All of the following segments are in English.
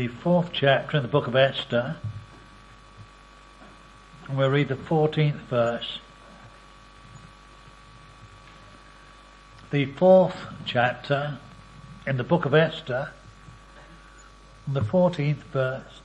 the 4th chapter in the book of Esther, and we'll read the 14th verse. The 4th chapter in the book of Esther, and the 14th verse.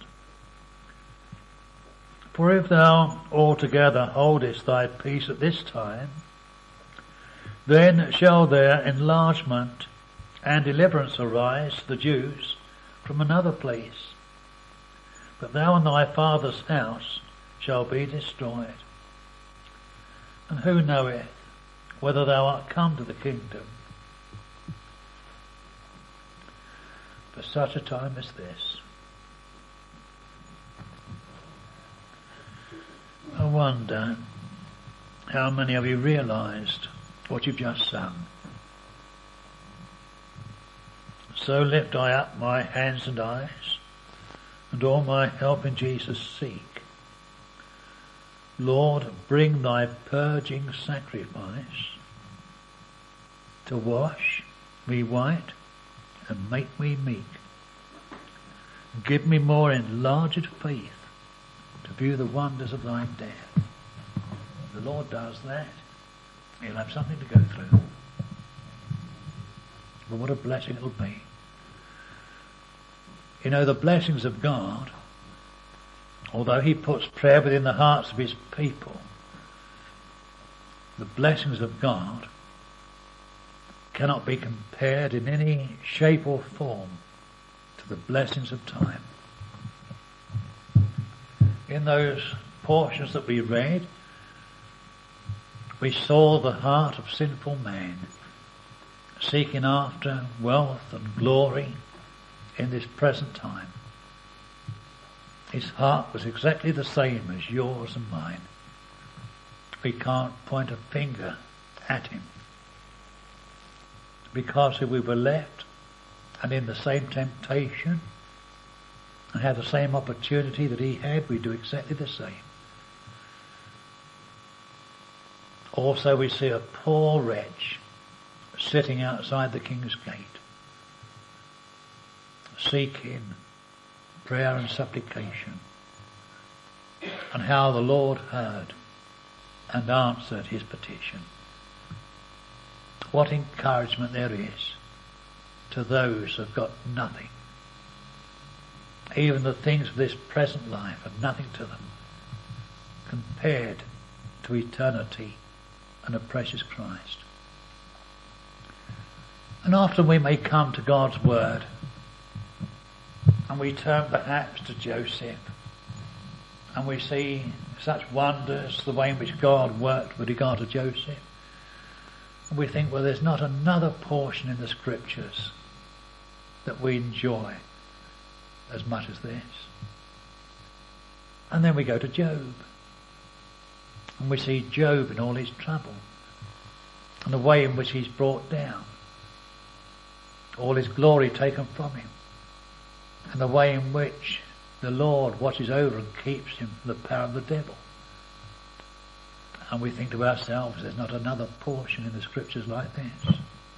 For if thou altogether holdest thy peace at this time, then shall there enlargement and deliverance arise to the Jews from another place. But thou and thy father's house shall be destroyed. And who knoweth whether thou art come to the kingdom for such a time as this? I wonder how many of you realised what you've just sung. So lift I up my hands and eyes, and all my help in Jesus seek. Lord, bring thy purging sacrifice to wash me white and make me meek. Give me more enlarged faith to view the wonders of thy death. If the Lord does that, he'll have something to go through. But what a blessing it'll be. You know, the blessings of God, although he puts prayer within the hearts of his people, the blessings of God cannot be compared in any shape or form to the blessings of time. In those portions that we read, we saw the heart of sinful man seeking after wealth and glory in this present time. His heart was exactly the same as yours and mine. We can't point a finger at him, because if we were left and in the same temptation and had the same opportunity that he had, we'd do exactly the same. Also we see a poor wretch sitting outside the king's gate, seeking prayer and supplication, and how the Lord heard and answered his petition. What encouragement there is to those who have got nothing. Even the things of this present life are nothing to them compared to eternity and a precious Christ. And often we may come to God's word and we turn perhaps to Joseph and we see such wonders, the way in which God worked with regard to Joseph. And we think, well, there's not another portion in the scriptures that we enjoy as much as this. And then we go to Job and we see Job in all his trouble and the way in which he's brought down, all his glory taken from him, and the way in which the Lord watches over and keeps him from the power of the devil. And we think to ourselves, there's not another portion in the scriptures like this.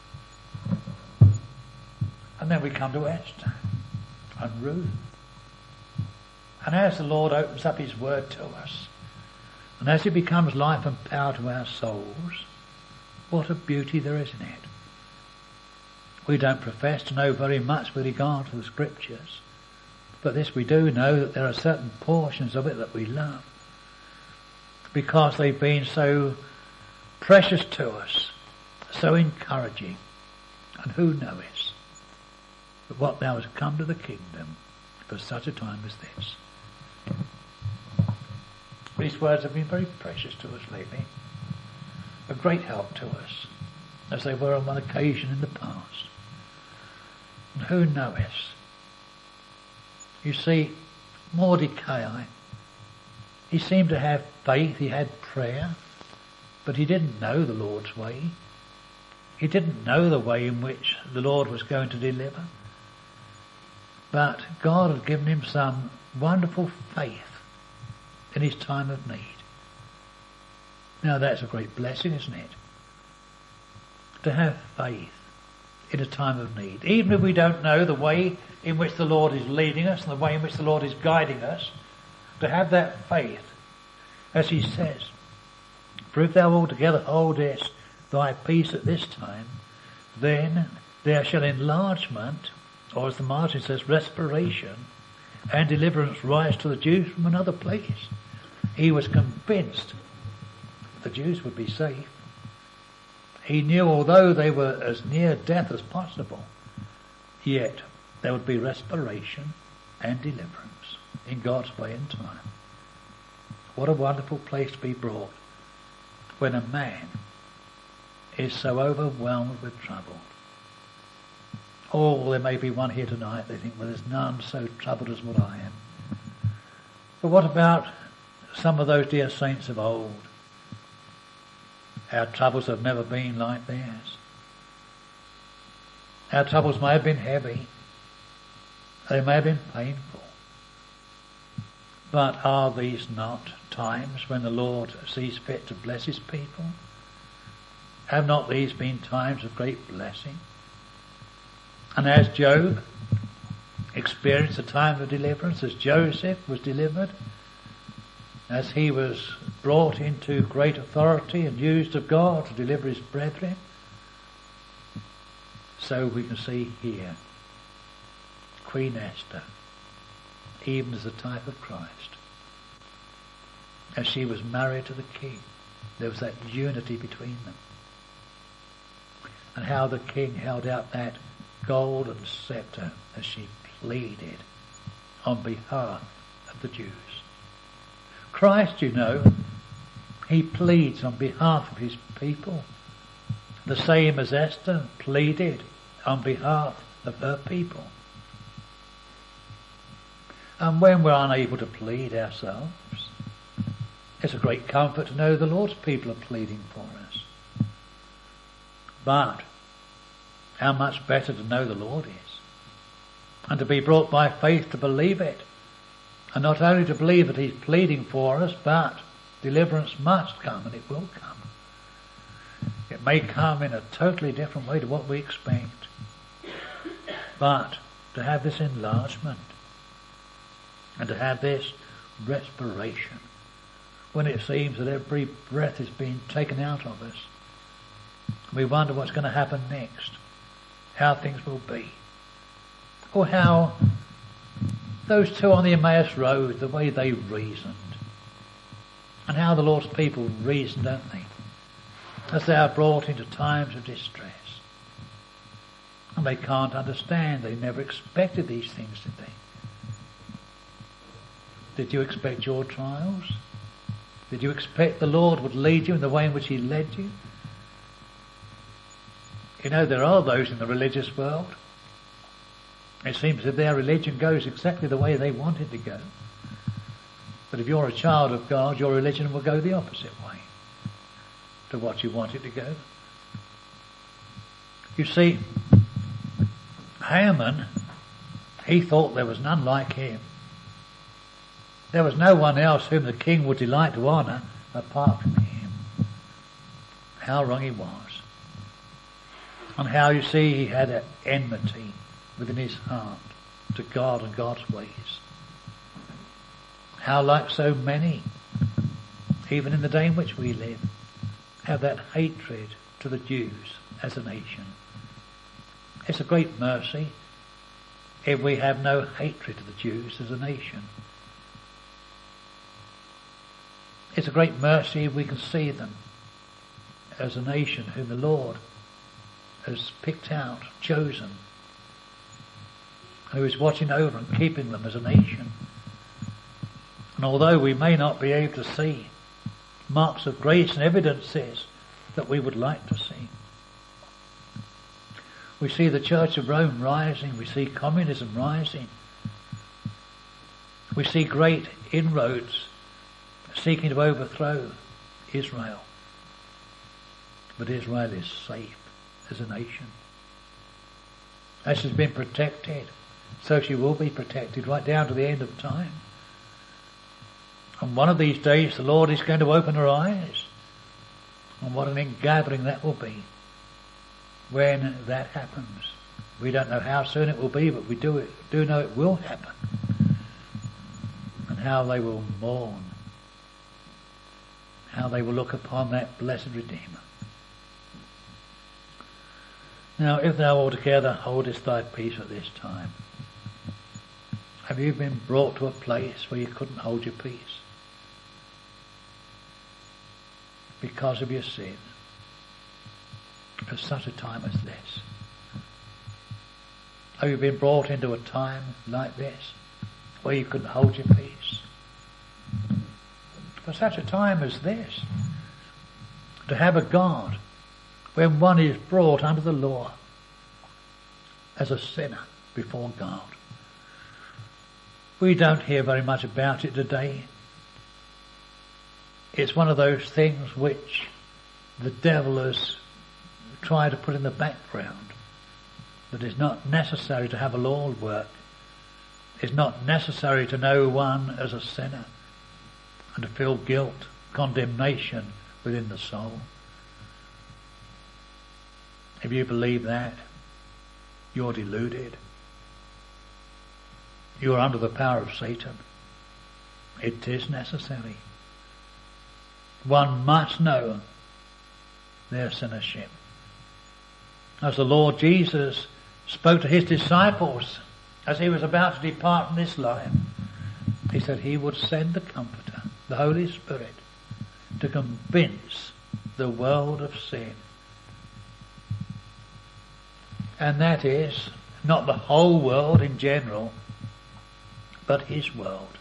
And then we come to Esther and Ruth. And as the Lord opens up his word to us, and as it becomes life and power to our souls, what a beauty there is in it. We don't profess to know very much with regard to the scriptures, but this we do know, that there are certain portions of it that we love, because they've been so precious to us, so encouraging. And who knoweth but what thou hast come to the kingdom for such a time as this? These words have been very precious to us lately, a great help to us, as they were on one occasion in the past. And who knoweth? You see, Mordecai, he seemed to have faith, he had prayer, but he didn't know the Lord's way. He didn't know the way in which the Lord was going to deliver. But God had given him some wonderful faith in his time of need. Now that's a great blessing, isn't it? To have faith in a time of need. Even if we don't know the way in which the Lord is leading us and the way in which the Lord is guiding us, to have that faith, as he says, for if thou altogether holdest thy peace at this time, then there shall enlargement, or as the margin says, respiration and deliverance rise to the Jews from another place. He was convinced the Jews would be safe. He knew although they were as near death as possible, yet there would be respiration and deliverance in God's way and time. What a wonderful place to be brought when a man is so overwhelmed with trouble. Oh, there may be one here tonight, they think, well, there's none so troubled as what I am. But what about some of those dear saints of old? Our troubles have never been like theirs. Our troubles may have been heavy. They may have been painful. But are these not times when the Lord sees fit to bless his people? Have not these been times of great blessing? And as Job experienced a time of deliverance, as Joseph was delivered, as he was brought into great authority and used of God to deliver his brethren, so we can see here Queen Esther, even as a type of Christ. As she was married to the king, there was that unity between them. And how the king held out that golden scepter as she pleaded on behalf of the Jews. Christ, you know, he pleads on behalf of his people, the same as Esther pleaded on behalf of her people. And when we're unable to plead ourselves, it's a great comfort to know the Lord's people are pleading for us. But how much better to know the Lord is, and to be brought by faith to believe it, and not only to believe that he's pleading for us, but deliverance must come, and it will come. It may come in a totally different way to what we expect, but to have this enlargement and to have this respiration when it seems that every breath is being taken out of us, we wonder what's going to happen next, how things will be, or how those two on the Emmaus Road, the way they reasoned, and how the Lord's people reason, don't they, as they are brought into times of distress. And they can't understand. They never expected these things, did they? Did you expect your trials? Did you expect the Lord would lead you in the way in which he led you? You know, there are those in the religious world. It seems as if their religion goes exactly the way they want it to go. But if you're a child of God, your religion will go the opposite way to what you want it to go. You see, Haman, he thought there was none like him. There was no one else whom the king would delight to honour apart from him. How wrong he was. And how, you see, he had an enmity within his heart to God and God's ways. How, like so many, even in the day in which we live, have that hatred to the Jews as a nation. It's a great mercy if we have no hatred to the Jews as a nation. It's a great mercy if we can see them as a nation whom the Lord has picked out, chosen, who is watching over and keeping them as a nation. And although we may not be able to see marks of grace and evidences that we would like to see, we see the Church of Rome rising, we see communism rising, we see great inroads seeking to overthrow Israel. But Israel is safe as a nation. As she's been protected, so she will be protected right down to the end of time. And one of these days the Lord is going to open her eyes. And what an ingathering that will be. when that happens. We don't know how soon it will be, but we do know it will happen. And how they will mourn. How they will look upon that blessed Redeemer. Now, if thou altogether holdest thy peace at this time, have you been brought to a place where you couldn't hold your peace? Because of your sin? At such a time as this? Have you been brought into a time like this where you couldn't hold your peace? For such a time as this, to have a God when one is brought under the law as a sinner before God. We don't hear very much about it today. It's one of those things which the devil has tried to put in the background. That it's not necessary to have a law work. It's not necessary to know one as a sinner and to feel guilt, condemnation within the soul. If you believe that, you're deluded. You're under the power of Satan. It is necessary. One must know their sinnership. As the Lord Jesus spoke to his disciples as he was about to depart from this life, he said he would send the Comforter, the Holy Spirit, to convince the world of sin. And that is not the whole world in general, but his world.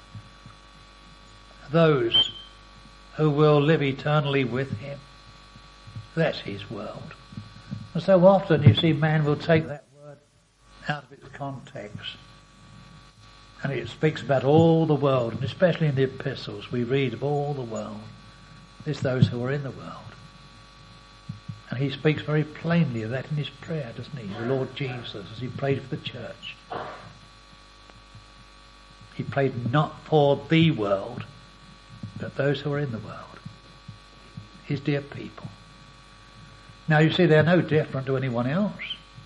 Those who will live eternally with him, that's his world. And so often you see man will take that word out of its context. And it speaks about all the world, and especially in the epistles we read of all the world. It's those who are in the world. And he speaks very plainly of that in his prayer, doesn't he? The Lord Jesus, as he prayed for the church. He prayed not for the world, but those who are in the world. His dear people. Now you see, they're no different to anyone else.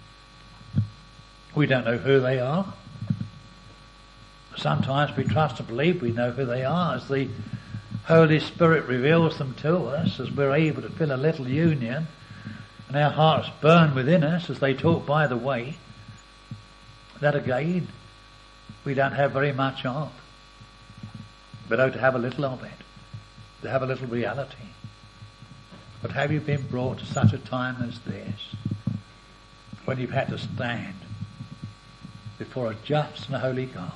We don't know who they are. Sometimes we trust and believe we know who they are as the Holy Spirit reveals them to us, as we're able to feel a little union and our hearts burn within us as they talk by the way. That again, we don't have very much of. But to have a little of it, to have a little reality. But have you been brought to such a time as this, when you've had to stand before a just and a holy God,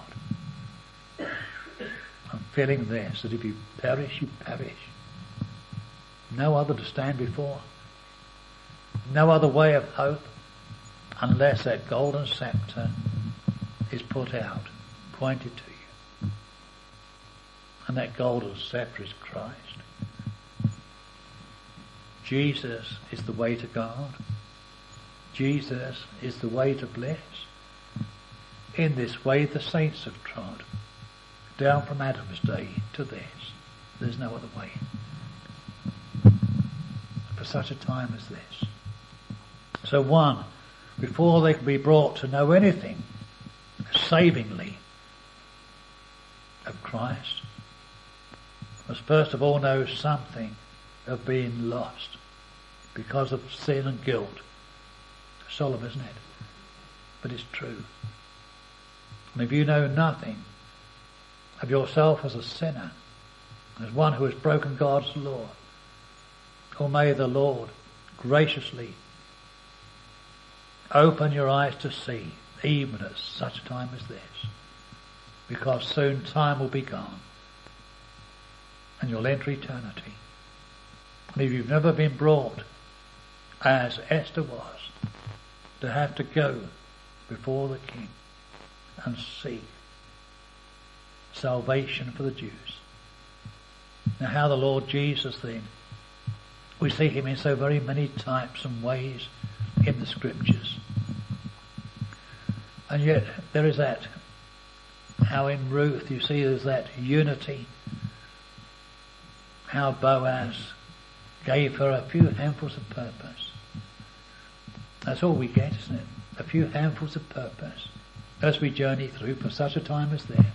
and feeling this, that if you perish, you perish. No other to stand before. No other way of hope, unless that golden scepter is put out, pointed to you. And that golden scepter is Christ. Jesus is the way to God. Jesus is the way to bliss. In this way the saints have trod, down from Adam's day to this. There's no other way. For such a time as this. So one, before they can be brought to know anything savingly of Christ, must first of all know something of being lost because of sin and guilt. Solemn, isn't it? But it's true. And if you know nothing of yourself as a sinner, as one who has broken God's law, oh, may the Lord graciously open your eyes to see, even at such a time as this, because soon time will be gone and you'll enter eternity. And if you've never been brought, as Esther was, to have to go before the king and seek salvation for the Jews. Now how the Lord Jesus then, we see him in so very many types and ways in the scriptures. And yet there is that, how in Ruth you see there's that unity, how Boaz gave her a few handfuls of purpose. That's all we get, isn't it? A few handfuls of purpose as we journey through for such a time as this.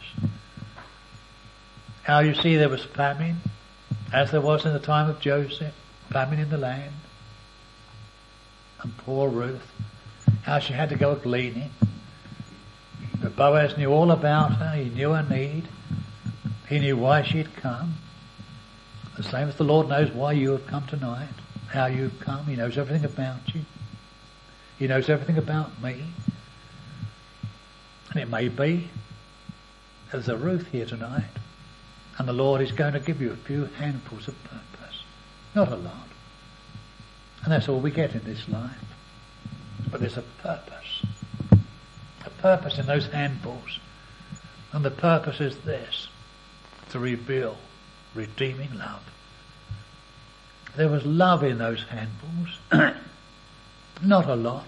How you see there was famine, as there was in the time of Joseph, famine in the land. And poor Ruth, how she had to go a-gleaning. But Boaz knew all about her, he knew her need, he knew why she had come. The same as the Lord knows why you have come tonight, how you've come. He knows everything about you. He knows everything about me. And it may be there's a Ruth here tonight, and the Lord is going to give you a few handfuls of purpose. Not a lot. And that's all we get in this life. But there's a purpose. A purpose in those handfuls. And the purpose is this: to reveal redeeming love. There was love in those handfuls. Not a lot.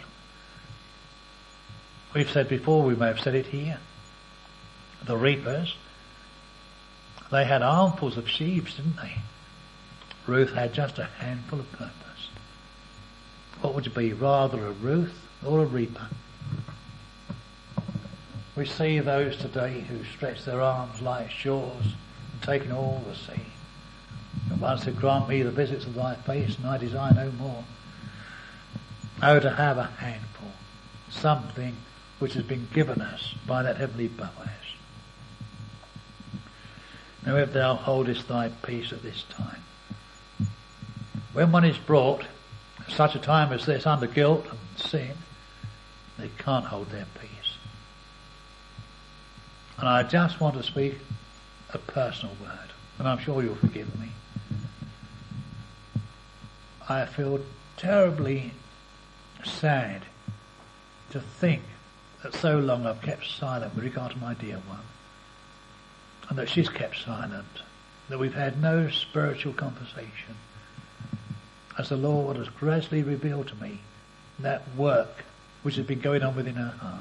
We've said before, we may have said it here. The reapers, they had armfuls of sheaves, didn't they? Ruth had just a handful of purpose. What would you be, rather a Ruth or a reaper? We see those today who stretch their arms like shores and take in all the sea. And once who grant me the visits of thy face, and I desire no more. Oh, to have a handful, something which has been given us by that heavenly Boaz. Now if thou holdest thy peace at this time. When one is brought at such a time as this under guilt and sin, they can't hold their peace. And I just want to speak a personal word, and I'm sure you'll forgive me. I feel terribly sad to think that so long I've kept silent with regard to my dear one, and that she's kept silent, that we've had no spiritual conversation, as the Lord has gradually revealed to me that work which has been going on within her heart,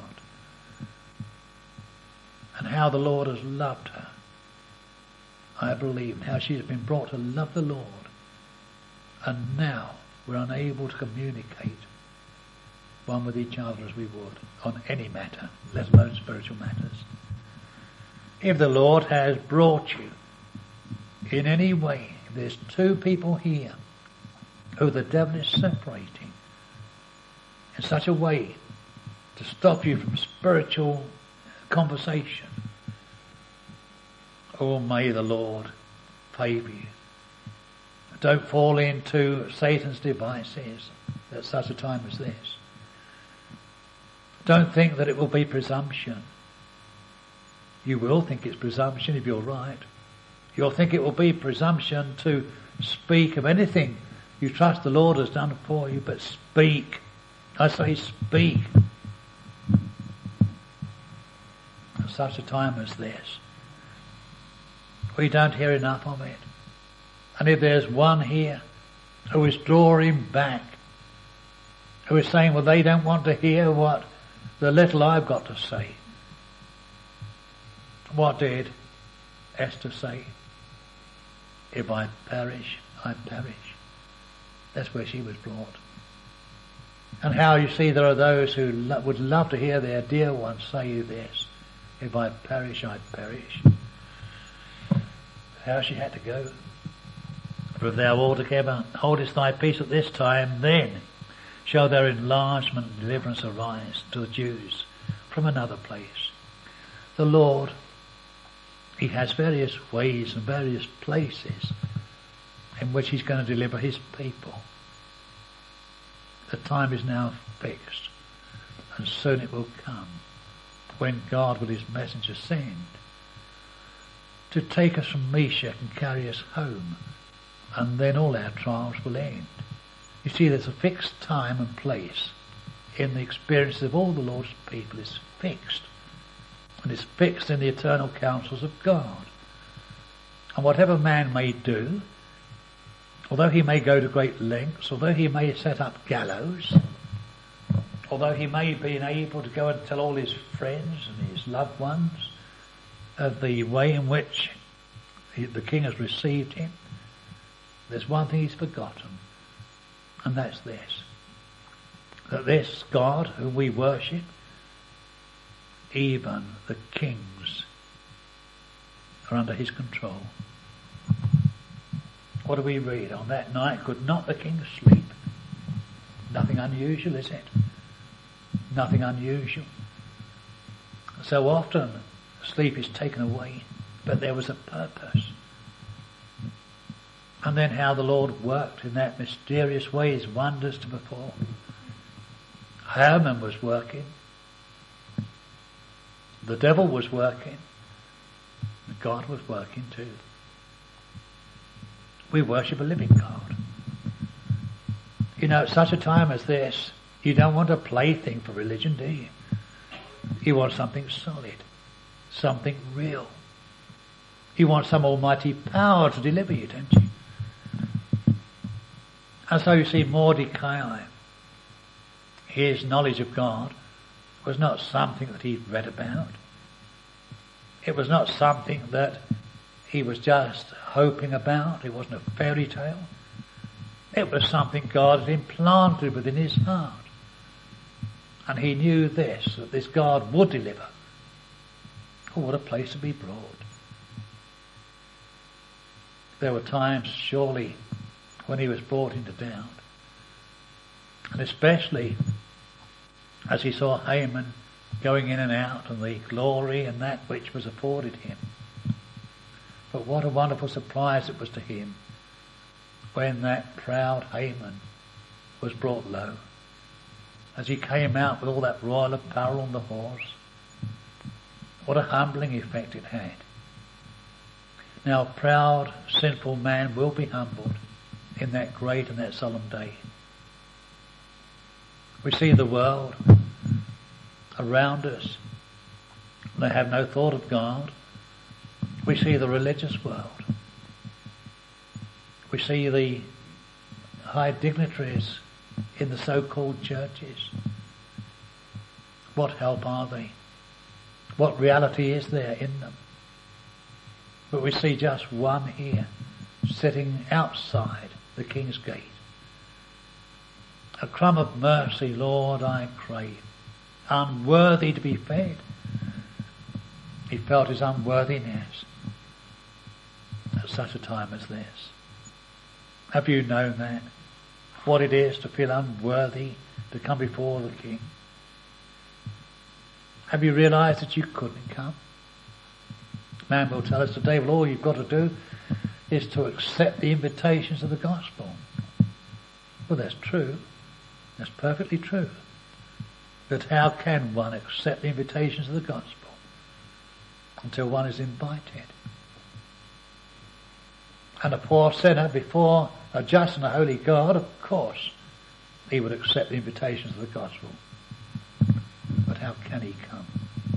and how the Lord has loved her. I believe how she has been brought to love the Lord, and now we're unable to communicate one with each other as we would on any matter, let alone spiritual matters. If the Lord has brought you in any way, if there's two people here who the devil is separating in such a way to stop you from spiritual conversation, oh, may the Lord favour you. Don't fall into Satan's devices at such a time as this. Don't think that it will be presumption. You will think it's presumption if you're right. You'll think it will be presumption to speak of anything you trust the Lord has done for you, but speak. I say speak. At such a time as this, we don't hear enough of it. And if there's one here who is drawing back, who is saying, well, they don't want to hear what the little I've got to say. What did Esther say? If I perish, I perish. That's where she was brought. And how you see there are those who would love to hear their dear ones say this: if I perish, I perish. How she had to go. For if thou altogether holdest thy peace at this time, then shall their enlargement and deliverance arise to the Jews from another place. The Lord, he has various ways and various places in which he's going to deliver his people. The time is now fixed, and soon it will come when God will his messenger send to take us from Meshach and carry us home, and then all our trials will end. You see, there's a fixed time and place in the experience of all the Lord's people. Is fixed, and it's fixed in the eternal counsels of God. And whatever man may do, although he may go to great lengths, although he may set up gallows, although he may be able to go and tell all his friends and his loved ones of the way in which the king has received him, there's one thing he's forgotten, and that's this: that this God whom we worship, even the kings are under his control. What do we read? On that night could not the king sleep? Nothing unusual, is it? Nothing unusual. So often sleep is taken away, but there was a purpose. And then how the Lord worked in that mysterious way, his wonders to perform. Haman was working. The devil was working. And God was working too. We worship a living God. You know, at such a time as this, you don't want a plaything for religion, do you? You want something solid, something real. You want some almighty power to deliver you, don't you? And so you see Mordecai, his knowledge of God was not something that he'd read about. It was not something that he was just hoping about. It wasn't a fairy tale. It was something God had implanted within his heart. And he knew this, that this God would deliver. Oh, what a place to be brought. There were times, surely, when he was brought into doubt. And especially as he saw Haman going in and out and the glory and that which was afforded him. But what a wonderful surprise it was to him when that proud Haman was brought low. As he came out with all that royal apparel on the horse. What a humbling effect it had. Now a proud, sinful man will be humbled in that great and that solemn day. We see the world around us. They have no thought of God. We see the religious world. We see the high dignitaries in the so-called churches. What help are they? What reality is there in them? But we see just one here, sitting outside the King's Gate. A crumb of mercy, Lord, I crave, unworthy to be fed. He felt his unworthiness at such a time as this. Have you known that? What it is to feel unworthy to come before the King? Have you realised that you couldn't come? Man will tell us today, well, all you've got to do is to accept the invitations of the gospel. Well, that's true. That's perfectly true. But how can one accept the invitations of the gospel until one is invited? And a poor sinner before a just and a holy God, of course, he would accept the invitations of the gospel. But how can he come?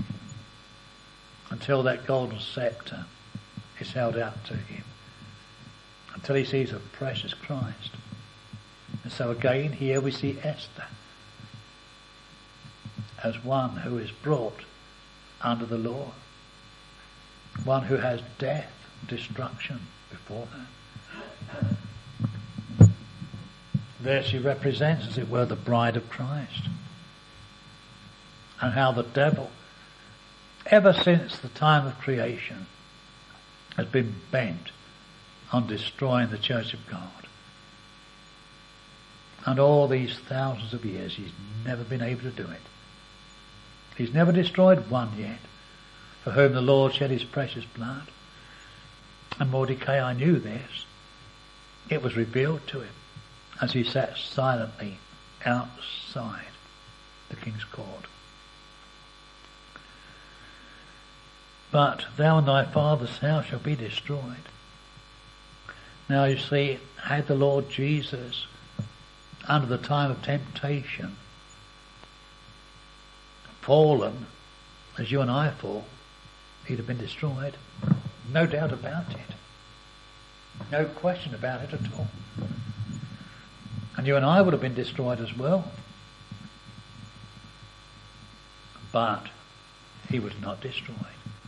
Until that golden sceptre is held out to him. Until he sees a precious Christ. And so again here we see Esther as one who is brought under the law. One who has death, destruction before her. There she represents, as it were, the bride of Christ. And how the devil, ever since the time of creation, has been bent on destroying the church of God. And all these thousands of years he's never been able to do it. He's never destroyed one yet, for whom the Lord shed his precious blood. And Mordecai knew this. It was revealed to him as he sat silently outside the king's court. But thou and thy father's house shall be destroyed. Now you see, had the Lord Jesus, under the time of temptation, fallen as you and I fall, he'd have been destroyed. No doubt about it. No question about it at all. And you and I would have been destroyed as well. But he was not destroyed.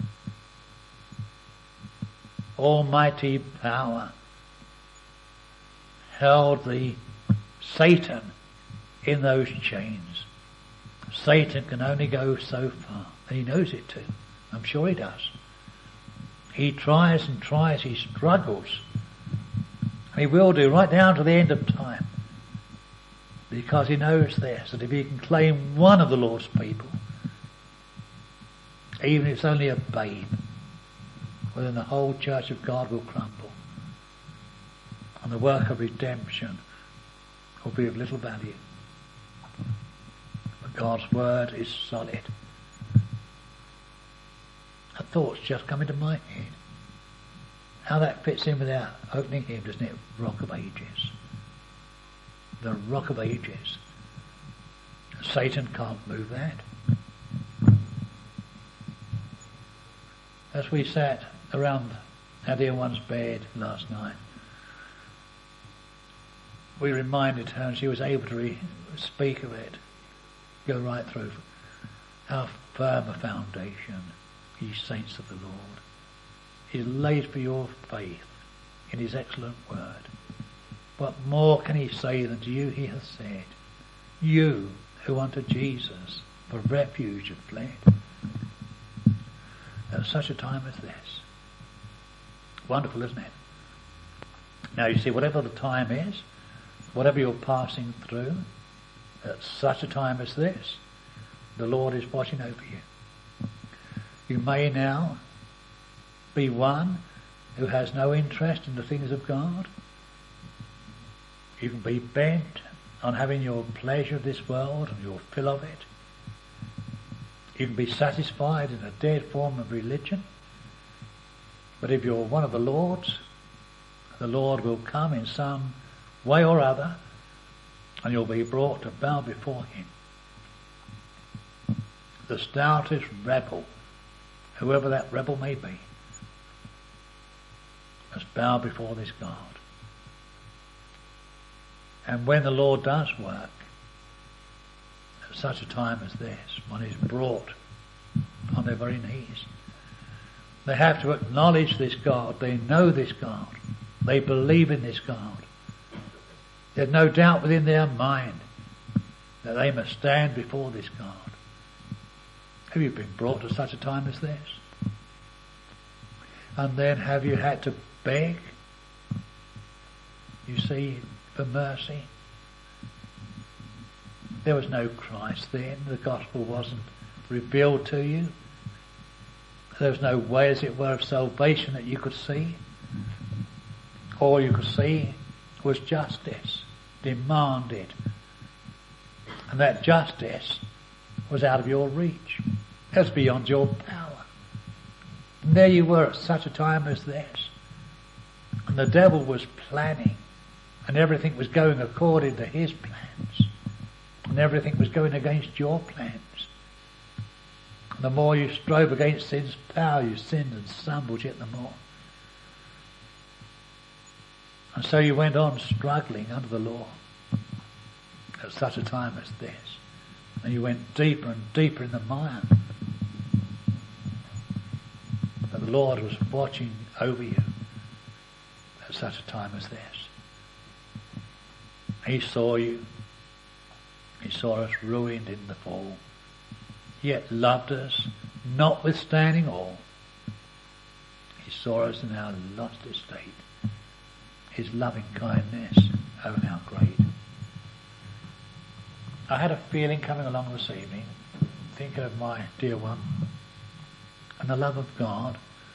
Almighty power held the Satan in those chains. Satan can only go so far, and he knows it too. I'm sure he does. He tries and tries, he struggles. And he will do right down to the end of time. Because he knows this, that if he can claim one of the Lord's people, even if it's only a babe, well, then the whole church of God will crumble. And the work of redemption will be of little value. But God's word is solid. A thought's just come into my head. How that fits in with our opening hymn, doesn't it? Rock of Ages. The Rock of Ages. Satan can't move that. As we sat around our dear one's bed last night, we reminded her, and she was able to speak of it, go right through, how firm a foundation, ye saints of the Lord, is laid for your faith in his excellent word. What more can he say than to you he hath said, you who unto Jesus for refuge have fled, at such a time as this. Wonderful, isn't it? Now you see, whatever the time is, whatever you're passing through, at such a time as this, the Lord is watching over you. You may now be one who has no interest in the things of God. You can be bent on having your pleasure of this world and your fill of it. You can be satisfied in a dead form of religion. But if you're one of the Lord's, the Lord will come in some way or other, and you'll be brought to bow before him. The stoutest rebel, whoever that rebel may be, must bow before this God. And when the Lord does work, at such a time as this, one is brought on their very knees. They have to acknowledge this God. They know this God. They believe in this God. There's no doubt within their mind that they must stand before this God. Have you been brought to such a time as this? And then have you had to beg, you see, for mercy? There was no Christ then. The gospel wasn't revealed to you. There was no way, as it were, of salvation that you could see. All you could see was justice demanded. And that justice was out of your reach. It was beyond your power. And there you were at such a time as this. And the devil was planning, and everything was going according to his plans. And everything was going against your plans. And the more you strove against sin's power, you sinned and stumbled yet the more. And so you went on struggling under the law at such a time as this. And you went deeper and deeper in the mire. But the Lord was watching over you at such a time as this. He saw you. He saw us ruined in the fall, yet loved us, notwithstanding all. He saw us in our lost estate. His loving kindness, oh how great. I had a feeling coming along this evening, thinking of my dear one and the love of God,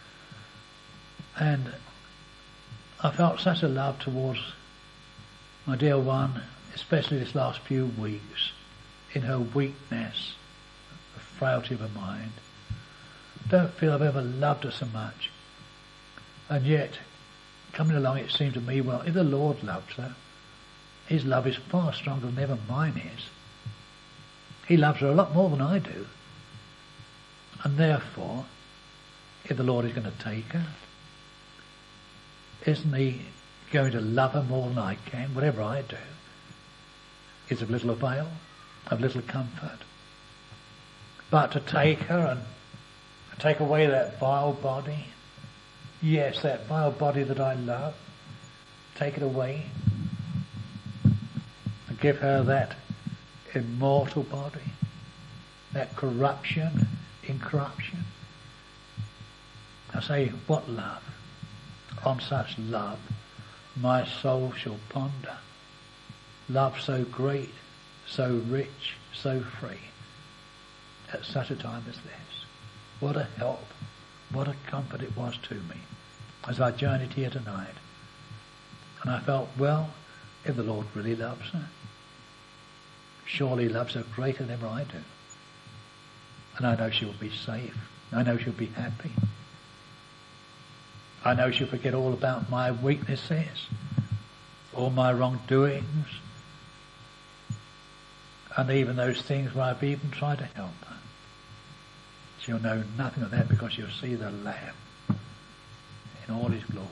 and I felt such a love towards my dear one, especially this last few weeks, in her weakness, the frailty of her mind. I don't feel I've ever loved her so much. And yet, coming along, it seemed to me, well, if the Lord loves her, his love is far stronger than ever mine is. He loves her a lot more than I do. And therefore, if the Lord is going to take her, isn't he going to love her more than I can? Whatever I do is of little avail, of little comfort. But to take her and take away that vile body, yes, that vile body that I love, take it away, and give her that immortal body, that corruption in corruption. I say, what love? On such love my soul shall ponder. Love so great, so rich, so free, at such a time as this. What a help, what a comfort it was to me as I journeyed here tonight. And I felt, well, if the Lord really loves her, surely he loves her greater than I do. And I know she'll be safe. I know she'll be happy. I know she'll forget all about my weaknesses, all my wrongdoings, and even those things where I've even tried to help her. She'll know nothing of that because she'll see the Lamb in all his glory.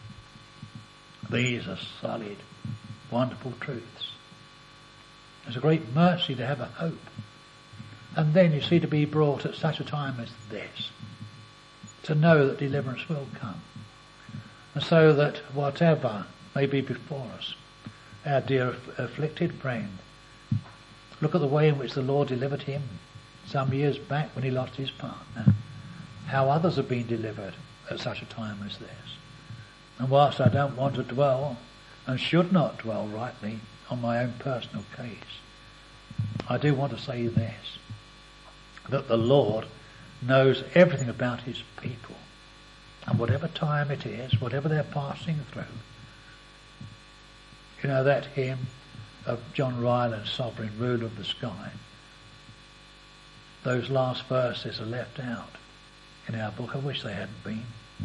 These are solid, wonderful truths. It's a great mercy to have a hope. And then you see, to be brought at such a time as this, to know that deliverance will come. And so that whatever may be before us, our dear afflicted friend, look at the way in which the Lord delivered him some years back when he lost his partner. How others have been delivered at such a time as this. And whilst I don't want to dwell, and should not dwell rightly, on my own personal case, I do want to say this, that the Lord knows everything about his people. And whatever time it is, whatever they're passing through, you know that hymn of John Ryland's Sovereign Ruler of the Sky, those last verses are left out in our book. I wish they hadn't been.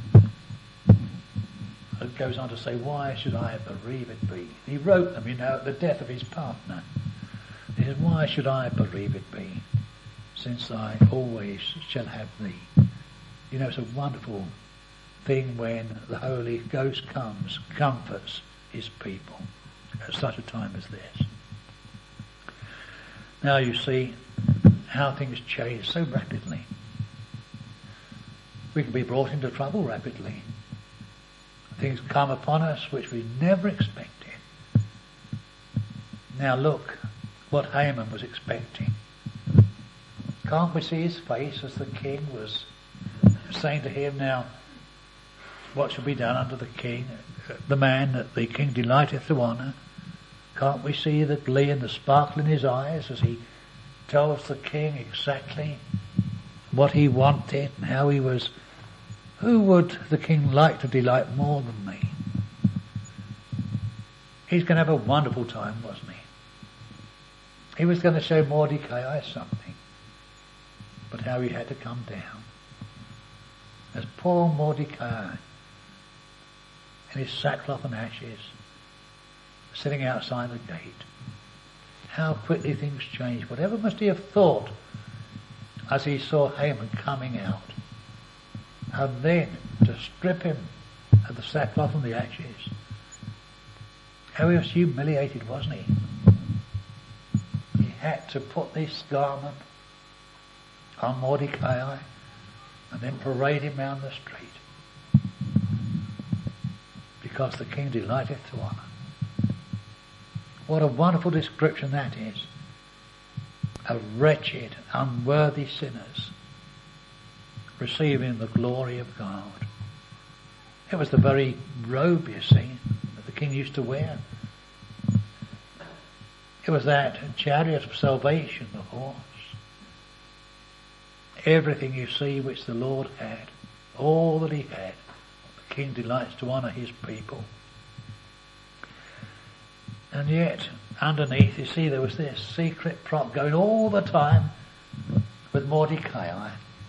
It goes on to say, why should I bereaved be? He wrote them, you know, at the death of his partner. He said, why should I bereaved be, since I always shall have thee? You know, it's a wonderful thing when the Holy Ghost comes, comforts his people at such a time as this. Now you see how things change so rapidly. We can be brought into trouble rapidly. Things come upon us which we never expected. Now look what Haman was expecting. Can't we see his face as the king was saying to him, now, what shall be done unto the king, the man that the king delighteth to honour? Can't we see the glee and the sparkle in his eyes as he tells the king exactly what he wanted and how he was? Who would the king like to delight more than me? He's going to have a wonderful time, wasn't he? He was going to show Mordecai something, but how he had to come down. As poor Mordecai, in his sackcloth and ashes, sitting outside the gate. How quickly things changed. Whatever must he have thought as he saw Haman coming out, and then to strip him of the sackcloth and the ashes. How he was humiliated, wasn't he? He had to put this garment on Mordecai and then parade him round the street, because the king delighteth to honour. What a wonderful description that is, of wretched, unworthy sinners receiving the glory of God. It was the very robe, you see, that the king used to wear. It was that chariot of salvation, the horse. Everything you see which the Lord had, all that he had, the king delights to honour his people. And yet, underneath, you see, there was this secret plot going all the time with Mordecai.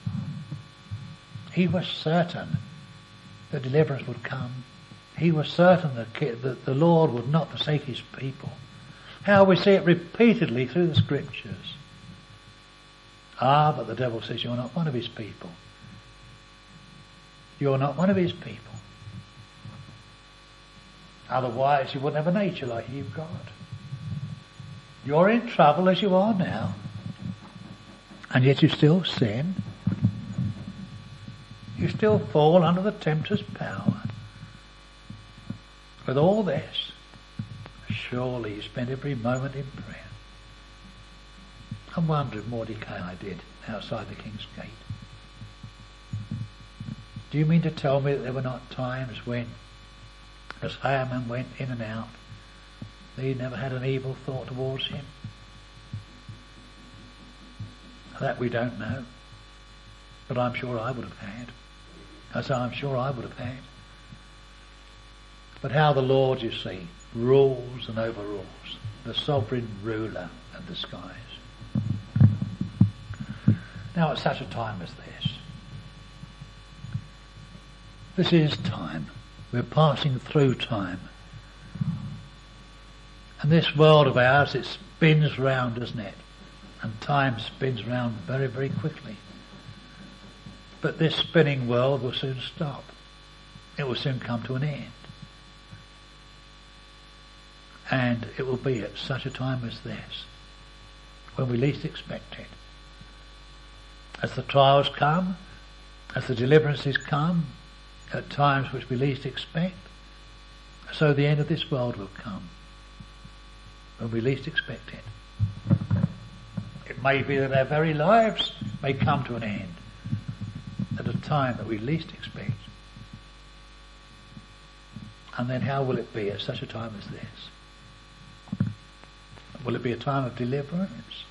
He was certain that deliverance would come. He was certain that the Lord would not forsake his people. How we see it repeatedly through the scriptures. But the devil says, you're not one of his people. You're not one of his people. Otherwise you wouldn't have a nature like you've got. You're in trouble as you are now, and yet you still sin. You still fall under the tempter's power. With all this, surely you spend every moment in prayer. I wonder if Mordecai did outside the king's gate. Do you mean to tell me that there were not times when, as Haman went in and out, he never had an evil thought towards him? That we don't know. But I'm sure I would have had. As I'm sure I would have had. But how the Lord, you see, rules and overrules. The sovereign ruler of the skies. Now at such a time as this is time. We're passing through time. And this world of ours, it spins round, doesn't it? And time spins round very, very quickly. But this spinning world will soon stop. It will soon come to an end. And it will be at such a time as this, when we least expect it. As the trials come, as the deliverances come, at times which we least expect, so the end of this world will come, when we least expect it. It may be that our very lives may come to an end at a time that we least expect. And then how will it be at such a time as this? Will it be a time of deliverance?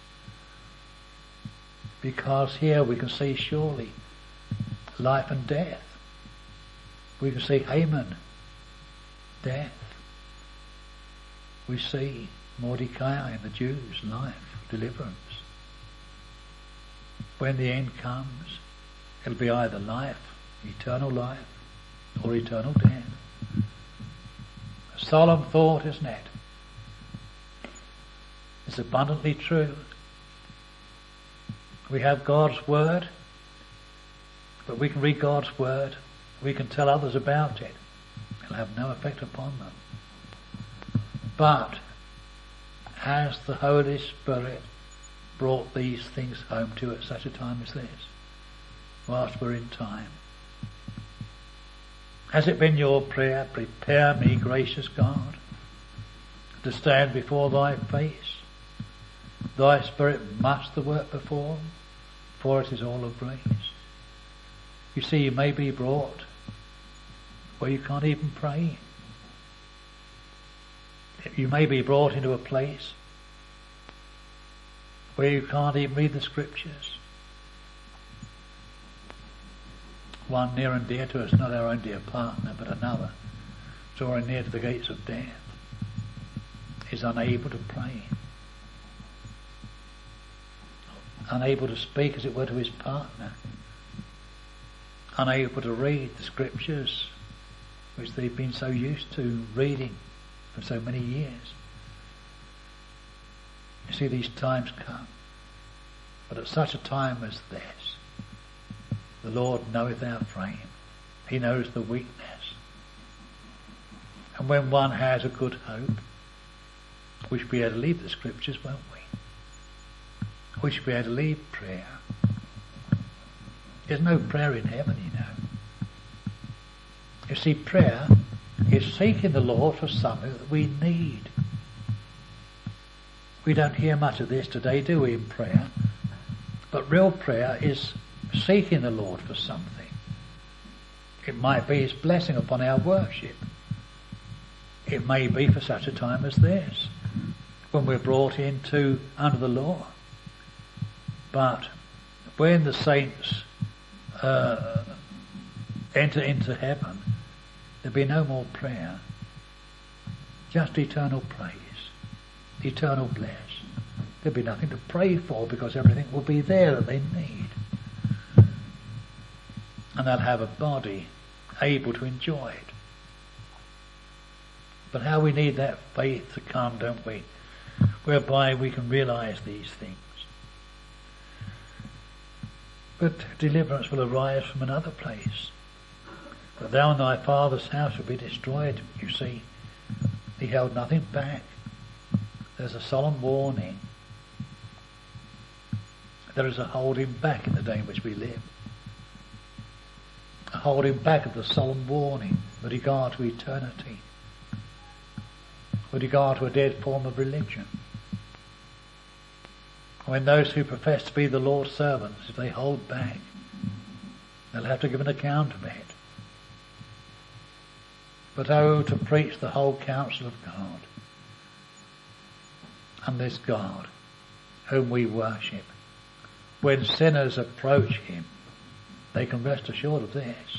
Because here we can see surely life and death. We can see Haman, death. We see Mordecai and the Jews, life, deliverance. When the end comes, it'll be either life, eternal life, or eternal death. A solemn thought, isn't it? It's abundantly true. We have God's word, but we can read God's word, we can tell others about it. It'll have no effect upon them. But has the Holy Spirit brought these things home to at such a time as this, whilst we're in time? Has it been your prayer, prepare me, gracious God, to stand before thy face? Thy Spirit must the work perform, for it is all of grace. You see, you may be brought where you can't even pray. You may be brought into a place where you can't even read the scriptures. One near and dear to us, not our own dear partner, but another, drawing near to the gates of death, is unable to pray. Unable to speak, as it were, to his partner. Unable to read the scriptures which they've been so used to reading for so many years. You see, these times come. But at such a time as this, the Lord knoweth our frame. He knows the weakness. And when one has a good hope, we should be able to leave the scriptures, won't we? We should be able to leave prayer. There's no prayer in heaven, you know. You see, prayer is seeking the Lord for something that we need. We don't hear much of this today, do we, in prayer? But real prayer is seeking the Lord for something. It might be His blessing upon our worship. It may be for such a time as this, when we're brought into under the law. But when the saints enter into heaven, there'll be no more prayer, just eternal praise, eternal bliss. There'll be nothing to pray for because everything will be there that they need. And they'll have a body able to enjoy it. But how we need that faith to come, don't we? Whereby we can realise these things. But deliverance will arise from another place. But thou and thy father's house will be destroyed, you see. He held nothing back. There's a solemn warning. There is a holding back in the day in which we live. A holding back of the solemn warning with regard to eternity. With regard to a dead form of religion. When those who profess to be the Lord's servants, if they hold back, they'll have to give an account of it. But to preach the whole counsel of God, and this God whom we worship, when sinners approach him, they can rest assured of this,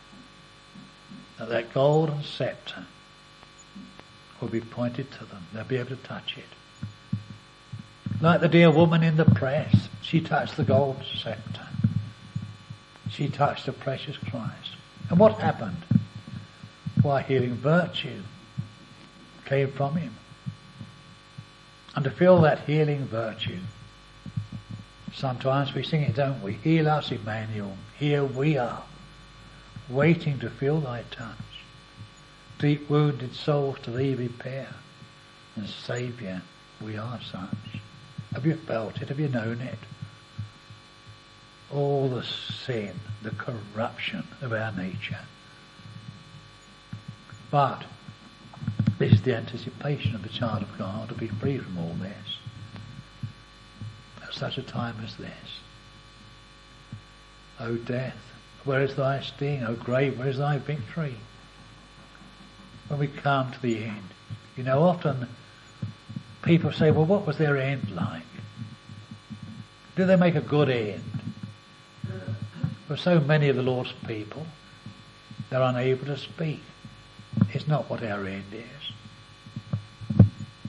that golden sceptre will be pointed to them. They'll be able to touch it. Like the dear woman in the press, she touched the golden sceptre. She touched the precious Christ. And what happened? Why, healing virtue came from him. And to feel that healing virtue, sometimes we sing it, don't we? Heal us, Emmanuel. Here we are, waiting to feel thy touch. Deep wounded souls to thee repair. And Saviour, we are such. Have you felt it? Have you known it? All the sin, the corruption of our nature. But this is the anticipation of the child of God, to be free from all this at such a time as this. O death, where is thy sting? O grave, where is thy victory? When we come to the end, you know, often people say, well, what was their end like? Did they make a good end? For so many of the Lord's people, they're unable to speak. It's not what our end is.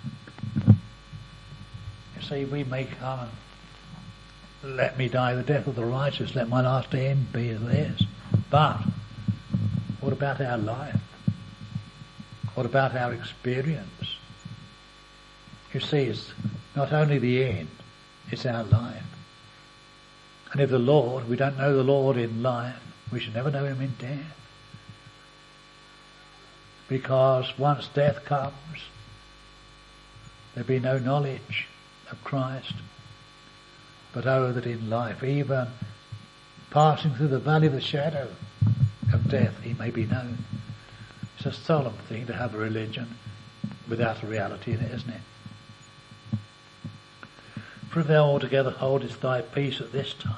You see, we may come and let me die the death of the righteous, let my last end be as theirs. But what about our life? What about our experience? You see, it's not only the end, it's our life. And if we don't know the Lord in life, we should never know him in death. Because once death comes, there'll be no knowledge of Christ. But oh, that in life, even passing through the valley of the shadow of death, he may be known. It's a solemn thing to have a religion without a reality in it, isn't it? For if thou altogether holdest thy peace at this time,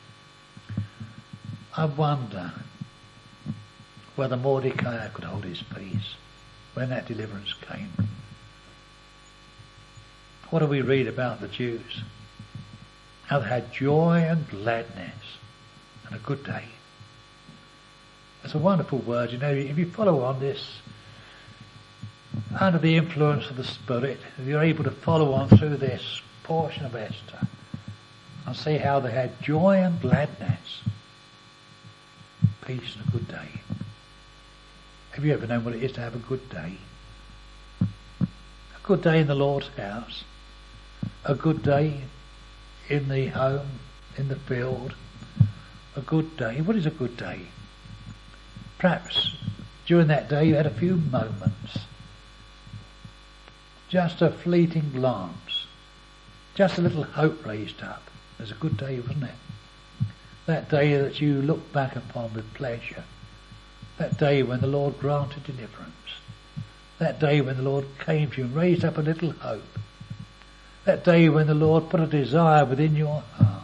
I wonder whether Mordecai could hold his peace when that deliverance came. What do we read about the Jews? How they had joy and gladness and a good day. It's a wonderful word. You know, if you follow on this under the influence of the Spirit, if you're able to follow on through this portion of Esther and see how they had joy and gladness, peace and a good day. Have you ever known what it is to have a good day? A good day in the Lord's house. A good day in the home, in the field. A good day. What is a good day? Perhaps during that day you had a few moments. Just a fleeting glance. Just a little hope raised up. It was a good day, wasn't it? That day that you look back upon with pleasure. That day when the Lord granted deliverance. That day when the Lord came to you and raised up a little hope. That day when the Lord put a desire within your heart.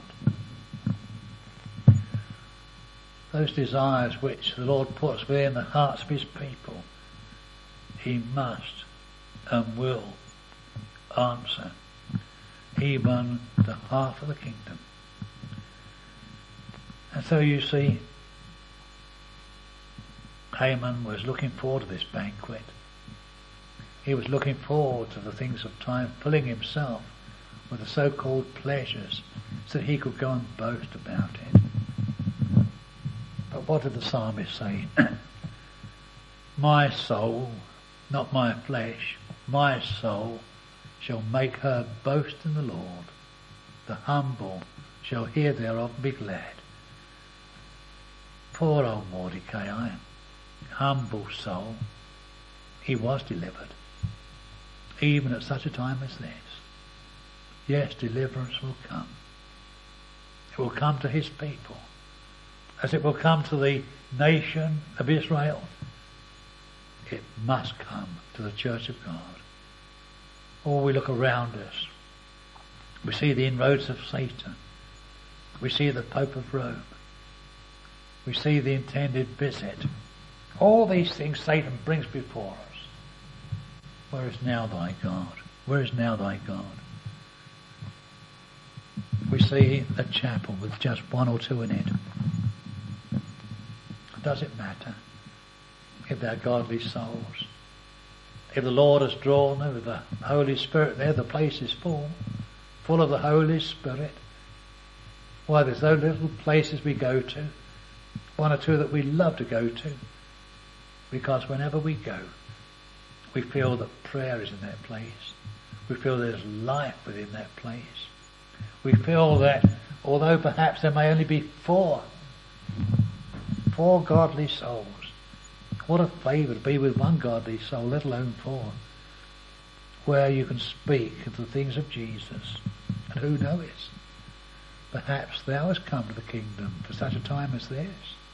Those desires which the Lord puts within the hearts of his people, he must and will answer, even to half of the kingdom. And so you see, Haman was looking forward to this banquet. He was looking forward to the things of time, filling himself with the so-called pleasures so that he could go and boast about it. But what did the psalmist say? My soul, not my flesh, my soul shall make her boast in the Lord. The humble shall hear thereof and be glad. Poor old Mordecai, humble soul, he was delivered, even at such a time as this. Yes, deliverance will come. It will come to his people, as it will come to the nation of Israel. It must come to the church of God. Or we look around us, We see the inroads of Satan. We see the Pope of Rome. We see the intended visit. All these things Satan brings before us. Where is now thy God? Where is now thy God? We see a chapel with just one or two in it. Does it matter if they're godly souls? If the Lord has drawn them with the Holy Spirit there, the place is full of the Holy Spirit. Why, there's those little places we go to, one or two that we love to go to, because whenever we go, we feel that prayer is in that place. We feel there's life within that place. We feel that although perhaps there may only be four godly souls, what a favour to be with one godly soul, let alone four, where you can speak of the things of Jesus. And who knows? Perhaps thou hast come to the kingdom for such a time as this.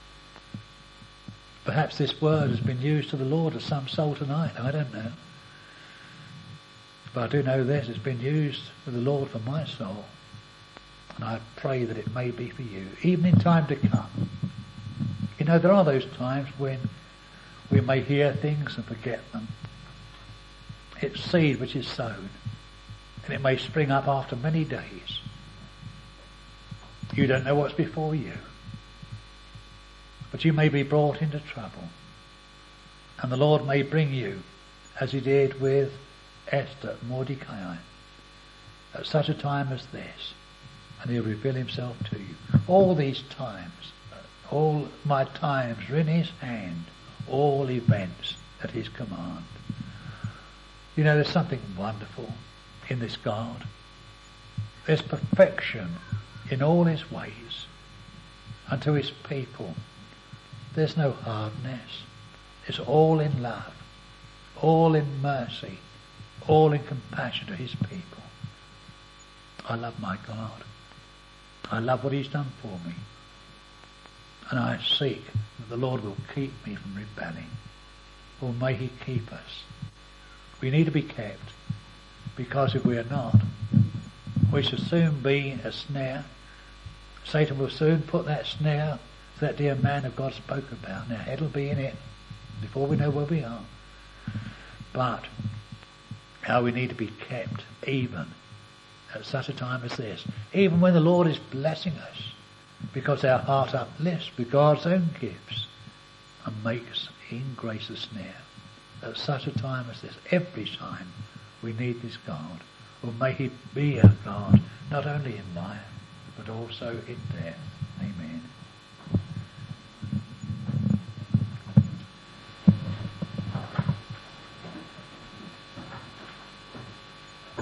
Perhaps this word has been used to the Lord as some soul tonight. I don't know. But I do know this, it's been used with the Lord for my soul. And I pray that it may be for you, even in time to come. You know, there are those times when we may hear things and forget them. It's seed which is sown, and it may spring up after many days. You don't know what's before you, but you may be brought into trouble, and the Lord may bring you, as he did with Esther and Mordecai, at such a time as this, and he'll reveal himself to you. All these times, all my times are in his hand, all events at his command. You know, there's something wonderful in this God. There's perfection in all his ways. And to his people, there's no hardness. It's all in love, all in mercy, all in compassion to his people. I love my God. I love what he's done for me. And I seek that the Lord will keep me from rebelling. Or may he keep us. We need to be kept, because if we are not, we shall soon be a snare. Satan will soon put that snare that dear man of God spoke about. Now, head will be in it before we know where we are. But how we need to be kept even at such a time as this, even when the Lord is blessing us, because our heart uplifts with God's own gifts and makes in grace a snare. At such a time as this, every time we need this God. Or may he be a God, not only in life, but also in death.